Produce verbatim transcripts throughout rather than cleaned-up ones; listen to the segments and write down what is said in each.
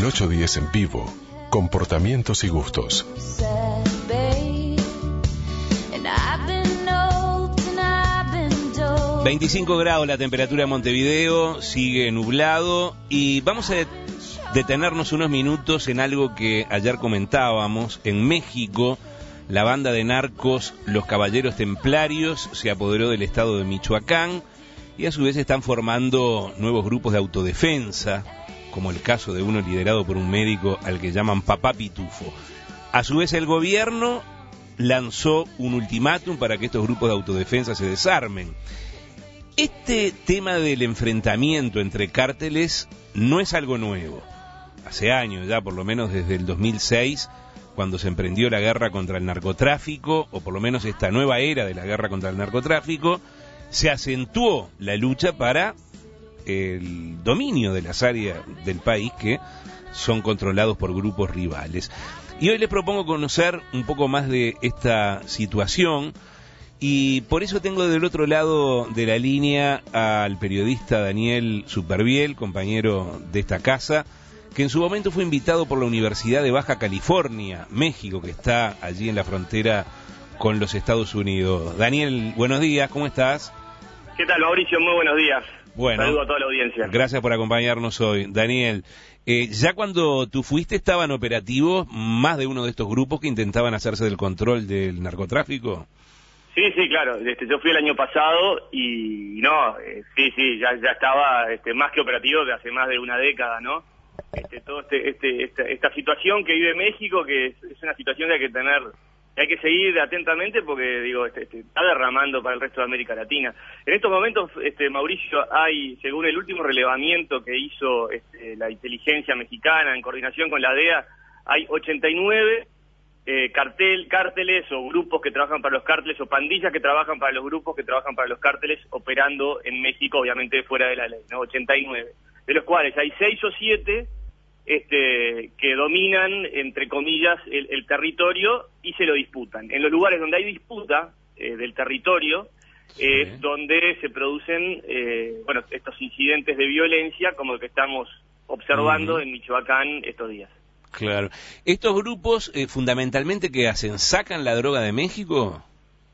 El ocho diez en vivo, comportamientos y gustos. veinticinco grados la temperatura en Montevideo, sigue nublado y vamos a detenernos unos minutos en algo que ayer comentábamos. En México, la banda de narcos Los Caballeros Templarios se apoderó del estado de Michoacán y a su vez están formando nuevos grupos de autodefensa, como el caso de uno liderado por un médico al que llaman Papá Pitufo. A su vez el gobierno lanzó un ultimátum para que estos grupos de autodefensa se desarmen. Este tema del enfrentamiento entre cárteles no es algo nuevo. Hace años ya, por lo menos desde el dos mil seis, cuando se emprendió la guerra contra el narcotráfico, o por lo menos esta nueva era de la guerra contra el narcotráfico, se acentuó la lucha para el dominio de las áreas del país que son controlados por grupos rivales. Y hoy les propongo conocer un poco más de esta situación. Y por eso tengo del otro lado de la línea al periodista Daniel Superviel, compañero de esta casa, que en su momento fue invitado por la Universidad de Baja California, México, que está allí en la frontera con los Estados Unidos. Daniel, buenos días, ¿cómo estás? ¿Qué tal, Mauricio? Muy buenos días. Bueno, saludo a toda la audiencia. Gracias por acompañarnos hoy. Daniel, eh, ya cuando tú fuiste estaban operativos más de uno de estos grupos que intentaban hacerse del control del narcotráfico. Sí, sí, claro. Este, yo fui el año pasado y no, eh, sí, sí, ya ya estaba este, más que operativo de hace más de una década, ¿no? Este, todo este, este, esta, esta situación que vive México, que es, es una situación que hay que tener, que hay que seguir atentamente porque, digo, este, este, está derramando para el resto de América Latina. En estos momentos, este, Mauricio, hay, según el último relevamiento que hizo este, la inteligencia mexicana en coordinación con la D E A, hay ochenta y nueve Eh, cartel, cárteles o grupos que trabajan para los cárteles o pandillas que trabajan para los grupos que trabajan para los cárteles operando en México, obviamente fuera de la ley, ¿no? ochenta y nueve, de los cuales hay seis o siete este, que dominan, entre comillas, el, el territorio y se lo disputan. En los lugares donde hay disputa eh, del territorio sí. es donde se producen eh, bueno, estos incidentes de violencia como el que estamos observando uh-huh. en Michoacán estos días. Claro. ¿Estos grupos eh, fundamentalmente qué hacen? ¿Sacan la droga de México?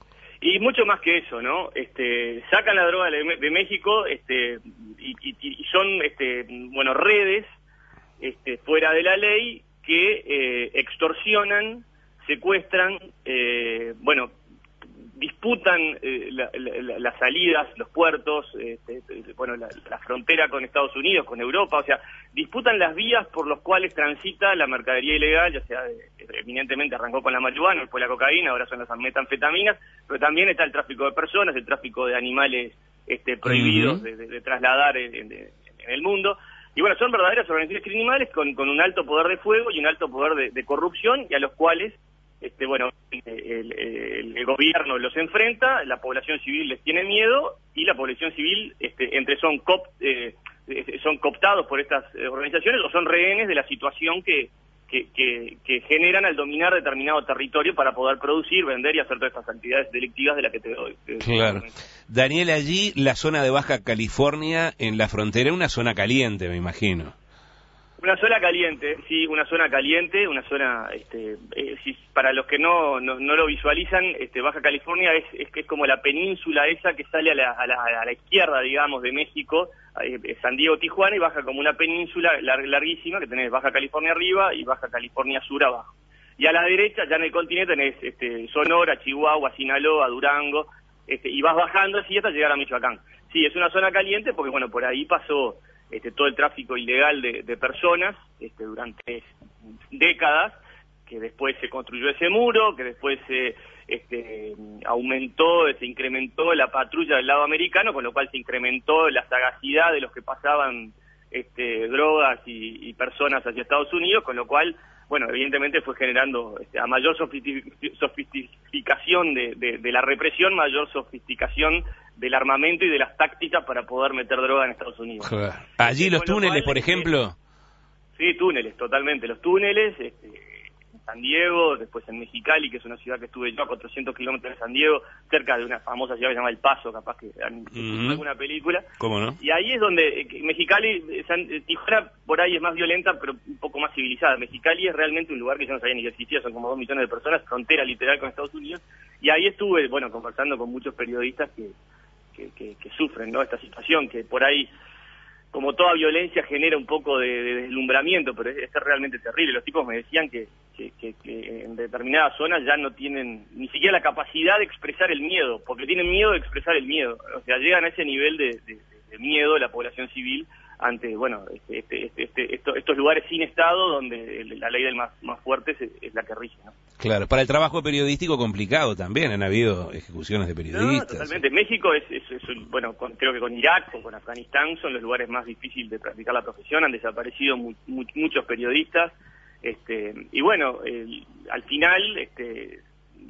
Y mucho más que eso, ¿no? Este, sacan la droga de, de México este, y, y, y son este, bueno, redes este, fuera de la ley que eh, extorsionan, secuestran, eh, bueno, disputan eh, la, la, las salidas, los puertos, este, bueno, la, la frontera con Estados Unidos, con Europa, o sea, disputan las vías por las cuales transita la mercadería ilegal, ya sea, de, eminentemente arrancó con la marihuana, después la cocaína, ahora son las metanfetaminas, pero también está el tráfico de personas, el tráfico de animales este, prohibidos uh-huh. de, de, de trasladar en, en, en el mundo. Y bueno, son verdaderas organizaciones criminales con, con un alto poder de fuego y un alto poder de, de corrupción, y a los cuales Este, bueno, el, el, el gobierno los enfrenta, la población civil les tiene miedo y la población civil este, entre son cop, eh, son cooptados por estas organizaciones o son rehenes de la situación que, que, que, que generan al dominar determinado territorio para poder producir, vender y hacer todas estas actividades delictivas de las que te doy. Te claro. Doy. Daniel, allí la zona de Baja California en la frontera, una zona caliente, me imagino. Una zona caliente, sí, una zona caliente, una zona, este, eh, si, para los que no, no, no lo visualizan, este, Baja California es, es que es como la península esa que sale a la, a la, a la izquierda, digamos, de México, eh, San Diego, Tijuana, y baja como una península lar, larguísima, que tenés Baja California arriba y Baja California sur abajo. Y a la derecha, ya en el continente, tenés este, Sonora, Chihuahua, Sinaloa, Durango, este, y vas bajando así hasta llegar a Michoacán. Sí, es una zona caliente porque, bueno, por ahí pasó Este, todo el tráfico ilegal de, de personas este, durante décadas, que después se construyó ese muro, que después se este, aumentó, se incrementó la patrulla del lado americano, con lo cual se incrementó la sagacidad de los que pasaban este, drogas y, y personas hacia Estados Unidos, con lo cual, bueno, evidentemente fue generando este, a mayor sofisticación de, de, de la represión, mayor sofisticación del armamento y de las tácticas para poder meter droga en Estados Unidos. Joder. Allí los túneles, cual, por ejemplo. Sí, túneles, totalmente. Los túneles, este, San Diego, después en Mexicali, que es una ciudad que estuve yo a cuatrocientos kilómetros de San Diego, cerca de una famosa ciudad que se llama El Paso, capaz que han visto Uh-huh. alguna película. ¿Cómo no? Y ahí es donde eh, Mexicali, eh, San, eh, Tijuana por ahí es más violenta, pero un poco más civilizada. Mexicali es realmente un lugar que yo no sabía ni que existía, son como dos millones de personas, frontera literal con Estados Unidos. Y ahí estuve, bueno, conversando con muchos periodistas que, que, que, que sufren, ¿no?, esta situación, que por ahí, como toda violencia, genera un poco de, de deslumbramiento, pero es, es realmente terrible. Los tipos me decían que, que, que, que en determinadas zonas ya no tienen ni siquiera la capacidad de expresar el miedo, porque tienen miedo de expresar el miedo. O sea, llegan a ese nivel de, de, de miedo de la población civil ante, bueno, este, este, este, este, esto, estos lugares sin Estado, donde la ley del más, más fuerte es, es la que rige, ¿no? Claro, para el trabajo periodístico complicado también, han habido ejecuciones de periodistas. No, totalmente. México es, es, es un, bueno, con, creo que con Irak o con Afganistán son los lugares más difíciles de practicar la profesión, han desaparecido mu mu muchos periodistas, este, y bueno, el, al final, este,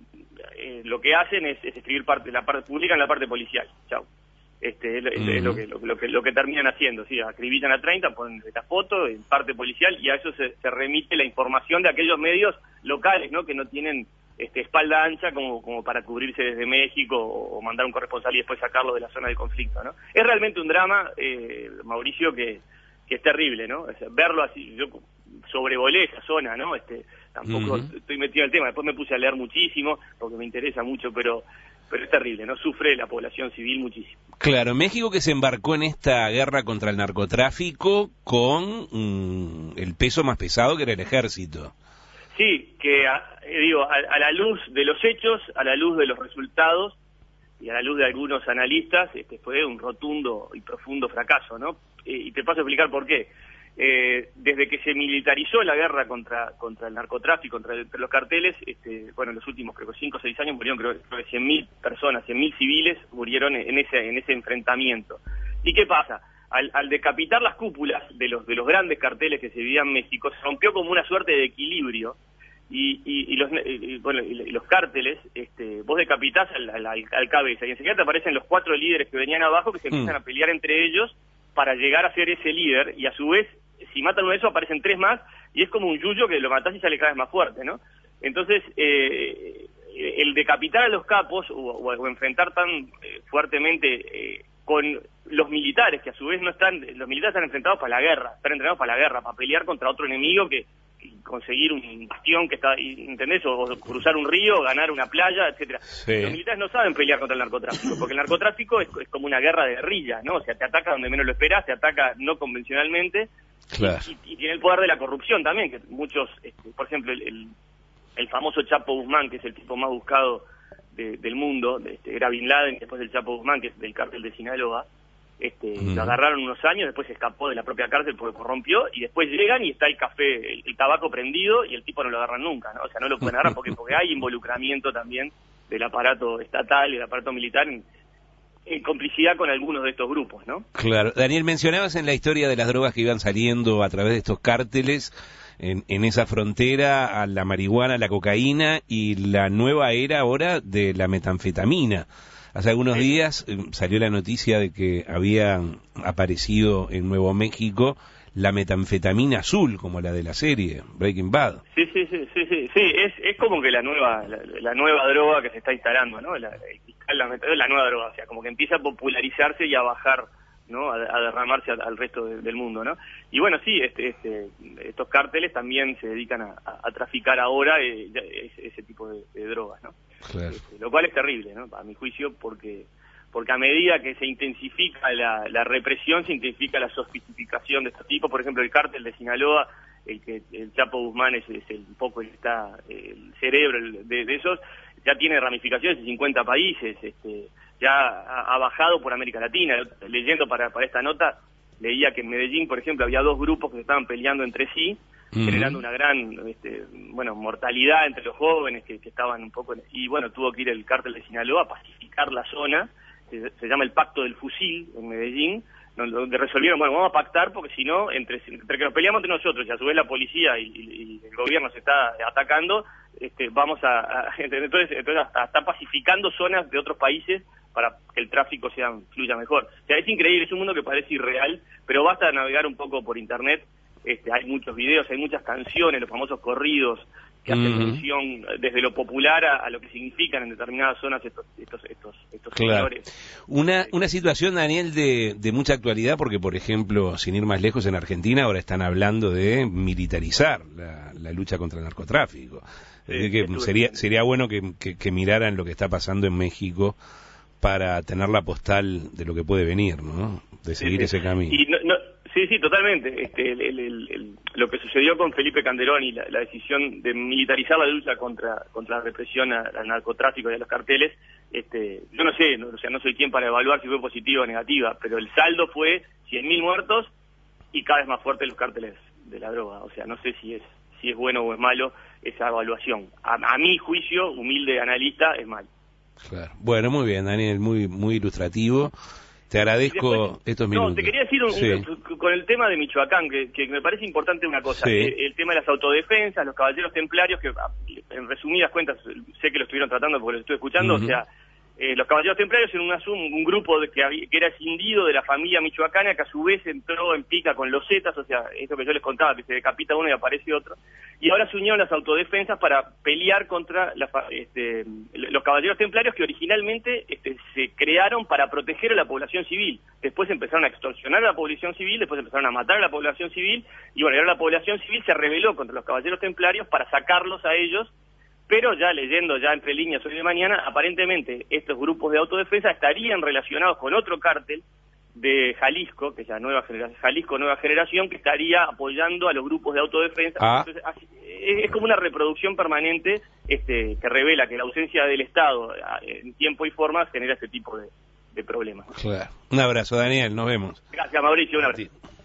eh, lo que hacen es, es escribir parte, la parte, publican la parte policial, chau. Este, es, uh-huh. es lo, que, lo, lo, que, lo que terminan haciendo, sí, acribillan a treinta, ponen la foto en parte policial y a eso se, se remite la información de aquellos medios locales, ¿no?, que no tienen este, espalda ancha como, como para cubrirse desde México o, o mandar un corresponsal y después sacarlo de la zona de conflicto, ¿no? Es realmente un drama, eh, Mauricio, que, que es terrible, ¿no? O sea, verlo así, yo sobrevolé esa zona, ¿no? Este, tampoco uh-huh. estoy metido en el tema, después me puse a leer muchísimo porque me interesa mucho, pero pero es terrible, ¿no? Sufre la población civil muchísimo. Claro, México que se embarcó en esta guerra contra el narcotráfico con mm, el peso más pesado que era el ejército. Sí, que a, digo, a, a la luz de los hechos, a la luz de los resultados y a la luz de algunos analistas, este fue un rotundo y profundo fracaso, ¿no? Y te paso a explicar por qué. Eh, desde que se militarizó la guerra contra contra el narcotráfico, contra, el, contra los carteles, este, bueno, en los últimos creo que cinco o seis años murieron creo, creo que cien mil personas, cien mil civiles murieron en ese en ese enfrentamiento. ¿Y qué pasa? Al, al decapitar las cúpulas de los de los grandes carteles que se vivían en México, se rompió como una suerte de equilibrio y, y, y los y, bueno y los cárteles, este, vos decapitás al, al, al cabeza y enseguida te aparecen los cuatro líderes que venían abajo que se empiezan mm. a pelear entre ellos para llegar a ser ese líder, y a su vez, si matan uno de esos, aparecen tres más, y es como un yuyo que lo matás y sale cada vez más fuerte, ¿no? Entonces, eh, el decapitar a los capos, o, o, o enfrentar tan eh, fuertemente eh, con los militares, que a su vez no están, los militares están enfrentados para la guerra, están entrenados para la guerra, para pelear contra otro enemigo que, que conseguir un bastión que está, ¿entendés? O, o cruzar un río, ganar una playa, etcétera. Sí. Los militares no saben pelear contra el narcotráfico, porque el narcotráfico es, es como una guerra de guerrillas, ¿no? O sea, te ataca donde menos lo esperas, te ataca no convencionalmente, claro. y, y, y tiene el poder de la corrupción también, que muchos, este, por ejemplo, el, el, el famoso Chapo Guzmán, que es el tipo más buscado de, del mundo, de, este, era Bin Laden, después del Chapo Guzmán, que es del cártel de Sinaloa. Este, mm. Lo agarraron unos años, después se escapó de la propia cárcel porque corrompió, y después llegan y está el café, el, el tabaco prendido, y el tipo no lo agarran nunca, ¿no? O sea, no lo pueden agarrar porque, porque hay involucramiento también del aparato estatal y del aparato militar en, en complicidad con algunos de estos grupos, ¿no? Claro. Daniel, mencionabas en la historia de las drogas que iban saliendo a través de estos cárteles en, en esa frontera, a la marihuana, la cocaína y la nueva era ahora de la metanfetamina. Hace algunos días eh, salió la noticia de que había aparecido en Nuevo México la metanfetamina azul, como la de la serie Breaking Bad. Sí, sí, sí, sí, sí, sí. Es, es como que la nueva la, la nueva droga que se está instalando, ¿no? La, la, la, la nueva droga, o sea, como que empieza a popularizarse y a bajar, ¿no? A, a derramarse al, al resto de, del mundo, ¿no? Y bueno, sí, este, este, estos cárteles también se dedican a, a, a traficar ahora eh, ese, ese tipo de, de drogas, ¿no? Claro. Este, lo cual es terrible, ¿no? A mi juicio, porque porque a medida que se intensifica la, la represión, se intensifica la sofisticación de estos tipos. Por ejemplo, el cártel de Sinaloa, el que el Chapo Guzmán es, es el, un poco el, está, el cerebro de, de esos, ya tiene ramificaciones en cincuenta países, este, ya ha, ha bajado por América Latina. Leyendo para, para esta nota, leía que en Medellín, por ejemplo, había dos grupos que se estaban peleando entre sí, uh-huh. generando una gran este, bueno, mortalidad entre los jóvenes que, que estaban un poco... En, y bueno, tuvo que ir el cártel de Sinaloa a pacificar la zona. Se, se llama el Pacto del Fusil en Medellín, donde resolvieron, bueno, vamos a pactar porque si no, entre, entre que nos peleamos entre nosotros y a su vez la policía y, y, y el gobierno se está atacando, este, vamos a... a entonces, entonces hasta, está pacificando zonas de otros países para que el tráfico sea, fluya mejor. O sea, es increíble, es un mundo que parece irreal, pero basta navegar un poco por internet, este, hay muchos videos, hay muchas canciones, los famosos corridos que hace Uh-huh. mención desde lo popular a, a lo que significan en determinadas zonas estos estos estos, estos Claro. señores. Una, una situación, Daniel, de, de mucha actualidad, porque, por ejemplo, sin ir más lejos, en Argentina ahora están hablando de militarizar la, la lucha contra el narcotráfico. Sí, Es decir, que sería, sería bueno que, que, que miraran lo que está pasando en México para tener la postal de lo que puede venir, ¿no? De seguir Sí, sí. ese camino. Y no, no, sí, sí, totalmente. Este, el, el, el, el, lo que sucedió con Felipe Calderón y la, la decisión de militarizar la lucha contra contra la represión a- al narcotráfico y a los carteles, este, yo no sé, no, o sea, no soy quien para evaluar si fue positiva o negativa, pero el saldo fue cien mil muertos y cada vez más fuertes los cárteles de la droga. O sea, no sé si es si es bueno o es malo esa evaluación. A, a mi juicio, humilde analista, es malo. Claro. Bueno, muy bien, Daniel, muy, muy ilustrativo. Te agradezco Después, estos no, minutos. te quería decir un- Sí. un- con el tema de Michoacán, que, que me parece importante una cosa, Sí. el, el tema de las autodefensas, los caballeros templarios, que en resumidas cuentas, sé que lo estuvieron tratando porque lo estoy escuchando, Uh-huh. o sea, eh, los caballeros templarios eran una, un, un grupo de que, había, que era escindido de la familia michoacana, que a su vez entró en pica con los zetas, o sea, esto que yo les contaba, que se decapita uno y aparece otro, y ahora se unieron las autodefensas para pelear contra la, fa- este, los caballeros templarios que originalmente este, se crearon para proteger a la población civil. Después empezaron a extorsionar a la población civil, después empezaron a matar a la población civil, y bueno, y ahora la población civil se rebeló contra los caballeros templarios para sacarlos a ellos. Pero ya leyendo ya entre líneas hoy de mañana, aparentemente estos grupos de autodefensa estarían relacionados con otro cártel de Jalisco, que es la nueva generación, Jalisco Nueva Generación, que estaría apoyando a los grupos de autodefensa. Ah. Entonces, así, es, es como una reproducción permanente este, que revela que la ausencia del Estado en tiempo y forma genera este tipo de, de problemas. Claro. Un abrazo, Daniel, nos vemos. Gracias, Mauricio, un abrazo. Sí.